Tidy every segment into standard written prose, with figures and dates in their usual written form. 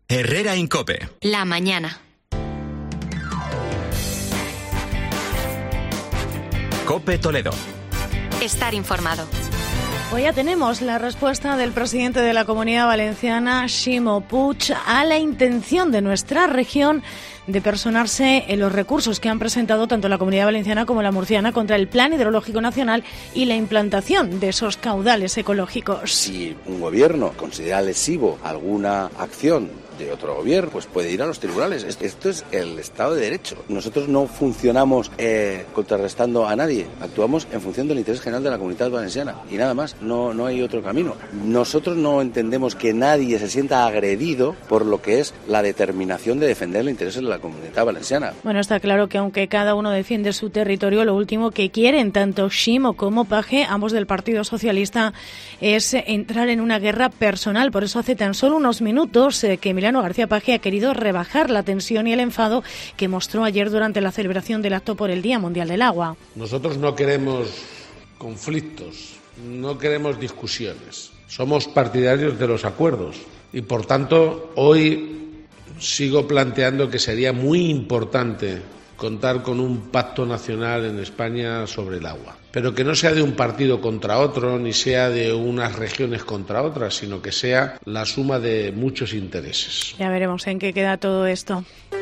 Herrera Incope. La mañana. COPE Toledo. Estar informado. Pues ya tenemos la respuesta del presidente de la Comunidad Valenciana, Ximo Puig, a la intención de nuestra región de personarse en los recursos que han presentado tanto la Comunidad Valenciana como la Murciana contra el Plan Hidrológico Nacional y la implantación de esos caudales ecológicos. Si un gobierno considera lesivo alguna acción de otro gobierno, pues puede ir a los tribunales. Esto es el Estado de Derecho. Nosotros no funcionamos contrarrestando a nadie, actuamos en función del interés general de la Comunidad Valenciana y nada más, no hay otro camino. Nosotros no entendemos que nadie se sienta agredido por lo que es la determinación de defender los intereses de la Comunidad Valenciana. Bueno, está claro que aunque cada uno defiende su territorio, lo último que quieren tanto Ximo como Page, ambos del Partido Socialista, es entrar en una guerra personal. Por eso hace tan solo unos minutos que Emiliano García Page ha querido rebajar la tensión y el enfado que mostró ayer durante la celebración del acto por el Día Mundial del Agua. Nosotros no queremos conflictos, no queremos discusiones. Somos partidarios de los acuerdos y, por tanto, hoy sigo planteando que sería muy importante contar con un pacto nacional en España sobre el agua, pero que no sea de un partido contra otro, ni sea de unas regiones contra otras, sino que sea la suma de muchos intereses. Ya veremos en qué queda todo esto.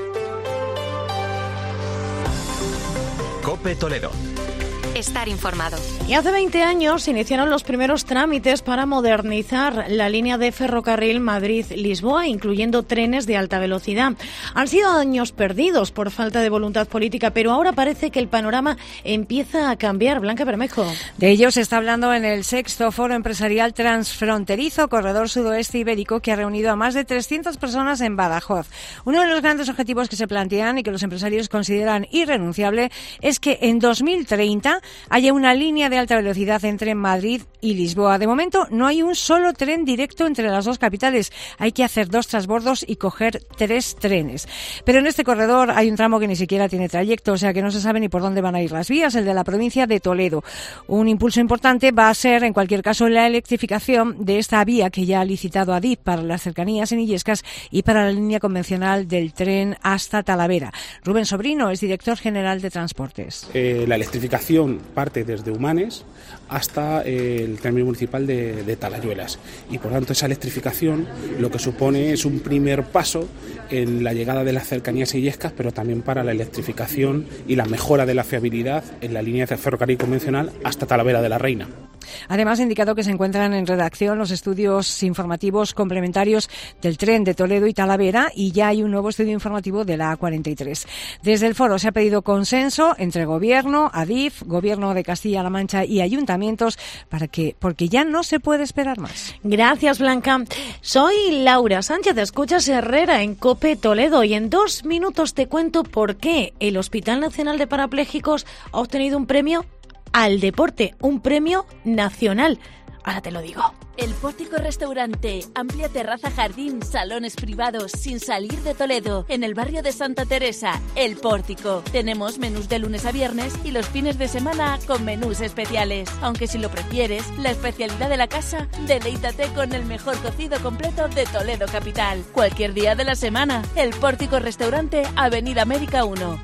COPE Toledo. Estar informado. Y hace 20 años se iniciaron los primeros trámites para modernizar la línea de ferrocarril Madrid-Lisboa, incluyendo trenes de alta velocidad. Han sido años perdidos por falta de voluntad política, pero ahora parece que el panorama empieza a cambiar. Blanca Bermejo. De ello se está hablando en el 6º Foro Empresarial Transfronterizo Corredor Sudoeste Ibérico, que ha reunido a más de 300 personas en Badajoz. Uno de los grandes objetivos que se plantean y que los empresarios consideran irrenunciable es que en 2030 haya una línea de alta velocidad entre Madrid y Lisboa. De momento no hay un solo tren directo entre las dos capitales. Hay que hacer 2 transbordos y coger 3 trenes. Pero en este corredor hay un tramo que ni siquiera tiene trayecto, o sea que no se sabe ni por dónde van a ir las vías, el de la provincia de Toledo. Un impulso importante va a ser, en cualquier caso, la electrificación de esta vía que ya ha licitado Adif para las cercanías en Illescas y para la línea convencional del tren hasta Talavera. Rubén Sobrino es director general de Transportes. La electrificación parte desde Humanes hasta el término municipal de Talayuelas y por tanto esa electrificación lo que supone es un primer paso en la llegada de las cercanías illescas, pero también para la electrificación y la mejora de la fiabilidad en la línea de ferrocarril convencional hasta Talavera de la Reina. Además, ha indicado que se encuentran en redacción los estudios informativos complementarios del tren de Toledo y Talavera y ya hay un nuevo estudio informativo de la A43. Desde el foro se ha pedido consenso entre Gobierno, Adif, Gobierno de Castilla-La Mancha y ayuntamientos porque ya no se puede esperar más. Gracias, Blanca. Soy Laura Sánchez, escuchas Herrera en COPE Toledo y en 2 minutos te cuento por qué el Hospital Nacional de Parapléjicos ha obtenido un premio al deporte, un premio nacional. Ahora te lo digo. El Pórtico Restaurante, amplia terraza, jardín, salones privados, sin salir de Toledo, en el barrio de Santa Teresa, El Pórtico. Tenemos menús de lunes a viernes y los fines de semana con menús especiales. Aunque si lo prefieres, la especialidad de la casa, deleítate con el mejor cocido completo de Toledo capital. Cualquier día de la semana, El Pórtico Restaurante, Avenida América 1,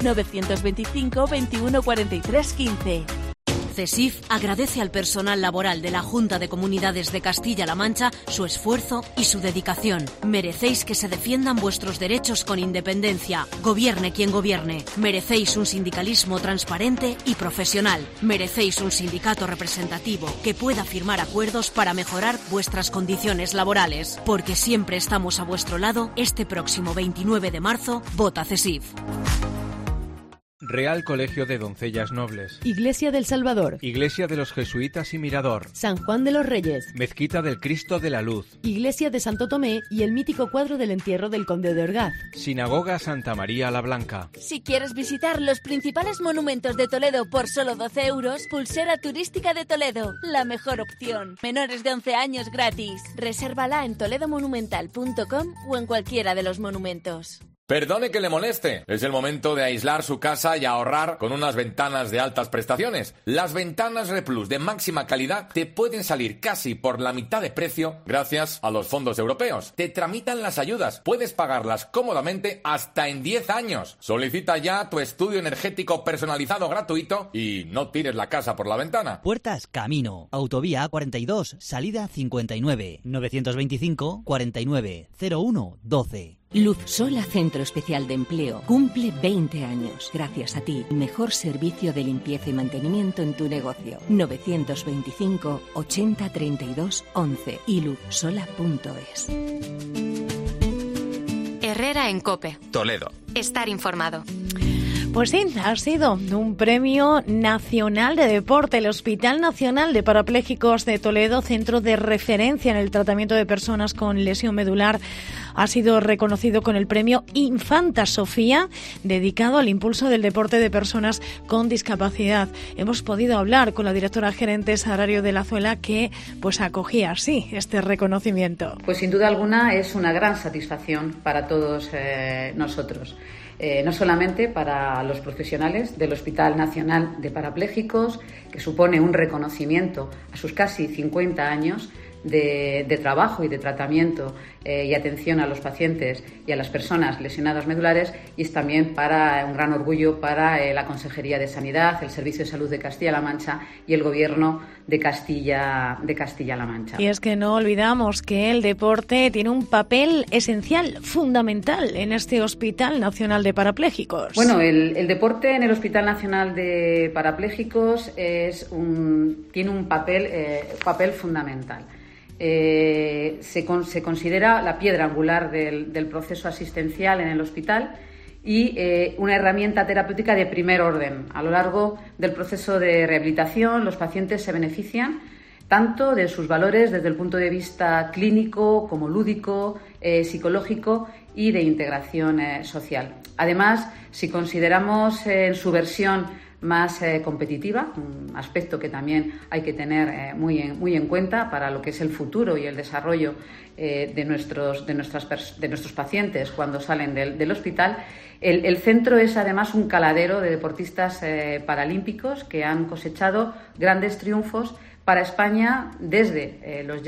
925 21 43 15. CESIF agradece al personal laboral de la Junta de Comunidades de Castilla-La Mancha su esfuerzo y su dedicación. Merecéis que se defiendan vuestros derechos con independencia. Gobierne quien gobierne. Merecéis un sindicalismo transparente y profesional. Merecéis un sindicato representativo que pueda firmar acuerdos para mejorar vuestras condiciones laborales. Porque siempre estamos a vuestro lado, este próximo 29 de marzo, vota CESIF. Real Colegio de Doncellas Nobles, Iglesia del Salvador, Iglesia de los Jesuitas y Mirador, San Juan de los Reyes, Mezquita del Cristo de la Luz, Iglesia de Santo Tomé y el mítico cuadro del entierro del Conde de Orgaz, Sinagoga Santa María la Blanca. Si quieres visitar los principales monumentos de Toledo por solo 12 euros, Pulsera Turística de Toledo, la mejor opción. Menores de 11 años gratis. Resérvala en toledomonumental.com o en cualquiera de los monumentos. Perdone que le moleste. Es el momento de aislar su casa y ahorrar con unas ventanas de altas prestaciones. Las ventanas Replus de máxima calidad te pueden salir casi por la mitad de precio gracias a los fondos europeos. Te tramitan las ayudas. Puedes pagarlas cómodamente hasta en 10 años. Solicita ya tu estudio energético personalizado gratuito y no tires la casa por la ventana. Puertas Camino. Autovía A42, salida 59. 925 49 01 12. Luz Sola Centro Especial de Empleo cumple 20 años. Gracias a ti, mejor servicio de limpieza y mantenimiento en tu negocio. 925 80 32 11 y luzsola.es. Herrera en COPE. Toledo. Estar informado. Pues sí, ha sido un premio nacional de deporte. El Hospital Nacional de Parapléjicos de Toledo, centro de referencia en el tratamiento de personas con lesión medular, ha sido reconocido con el premio Infanta Sofía, dedicado al impulso del deporte de personas con discapacidad. Hemos podido hablar con la directora gerente Sagrario de Lazuela, que pues acogía así este reconocimiento. Pues sin duda alguna es una gran satisfacción para todos nosotros. No solamente para los profesionales del Hospital Nacional de Parapléjicos, que supone un reconocimiento a sus casi 50 años de trabajo y de tratamiento y atención a los pacientes y a las personas lesionadas medulares, y es también para un gran orgullo para la Consejería de Sanidad, el Servicio de Salud de Castilla-La Mancha y el Gobierno de Castilla-La Mancha. Y es que no olvidamos que el deporte tiene un papel esencial, fundamental en este Hospital Nacional de Parapléjicos. Bueno, el deporte en el Hospital Nacional de Parapléjicos tiene un papel fundamental. Se considera la piedra angular del proceso asistencial en el hospital y una herramienta terapéutica de primer orden. A lo largo del proceso de rehabilitación, los pacientes se benefician tanto de sus valores desde el punto de vista clínico como lúdico, psicológico y de integración social. Además, si consideramos en su versión más competitiva, un aspecto que también hay que tener muy en cuenta para lo que es el futuro y el desarrollo de nuestros pacientes cuando salen del hospital. El centro es además un caladero de deportistas paralímpicos que han cosechado grandes triunfos para España desde los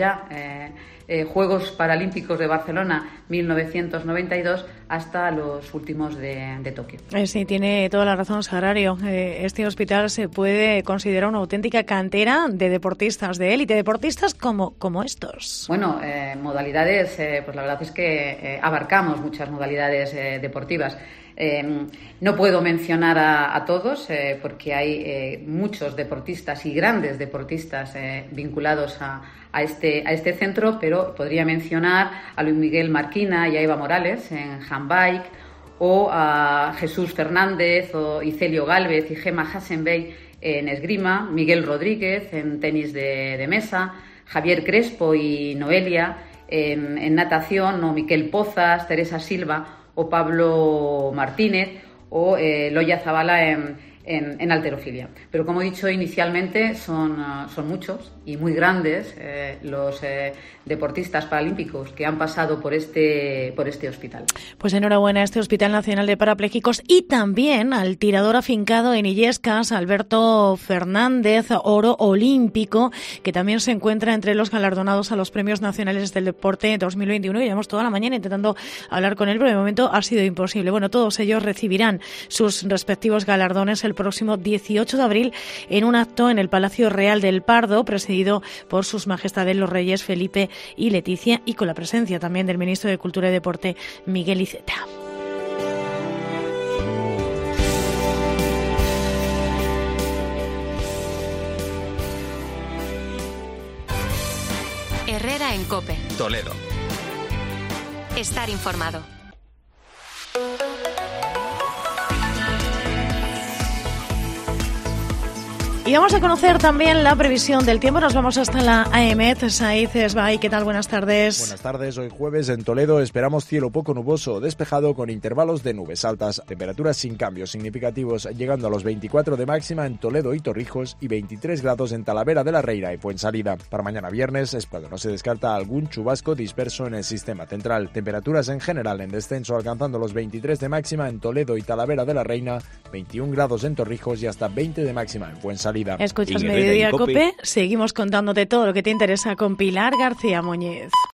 Juegos Paralímpicos de Barcelona 1992 hasta los últimos de Tokio. Sí, tiene toda la razón, Sagrario. Este hospital se puede considerar una auténtica cantera de deportistas de élite, deportistas como estos. Bueno, modalidades, pues la verdad es que abarcamos muchas modalidades deportivas. No puedo mencionar a todos porque hay muchos deportistas y grandes deportistas vinculados a este centro, pero podría mencionar a Luis Miguel Marquina y a Eva Morales en handbike, o a Jesús Fernández y Celio Gálvez y Gemma Hasenbey en esgrima, Miguel Rodríguez en tenis de mesa, Javier Crespo y Noelia en natación, o Miquel Pozas, Teresa Silva o Pablo Martínez, o Loya Zabala en halterofilia. Pero como he dicho inicialmente, son muchos y muy grandes los deportistas paralímpicos que han pasado por este hospital. Pues enhorabuena a este Hospital Nacional de Parapléjicos y también al tirador afincado en Illescas, Alberto Fernández, oro olímpico, que también se encuentra entre los galardonados a los Premios Nacionales del Deporte 2021. Y llevamos toda la mañana intentando hablar con él, pero de momento ha sido imposible. Bueno, todos ellos recibirán sus respectivos galardones el próximo 18 de abril en un acto en el Palacio Real del Pardo, presidido por sus majestades los reyes Felipe y Leticia, y con la presencia también del ministro de Cultura y Deporte, Miguel Iceta. Herrera en COPE. Toledo. Estar informado. Y Y vamos a conocer también la previsión del tiempo. Nos vamos hasta la AEMET. Said Esbay, ¿qué tal? Buenas tardes. Buenas tardes. Hoy jueves en Toledo esperamos cielo poco nuboso, despejado con intervalos de nubes altas. Temperaturas sin cambios significativos, llegando a los 24 de máxima en Toledo y Torrijos y 23 grados en Talavera de la Reina y Fuensalida. Para mañana viernes, no se descarta algún chubasco disperso en el sistema central. Temperaturas en general en descenso, alcanzando los 23 de máxima en Toledo y Talavera de la Reina, 21 grados en Torrijos y hasta 20 de máxima en Fuensalida. Escuchas Mediodía Cope. Seguimos contándote todo lo que te interesa con Pilar García Muñiz.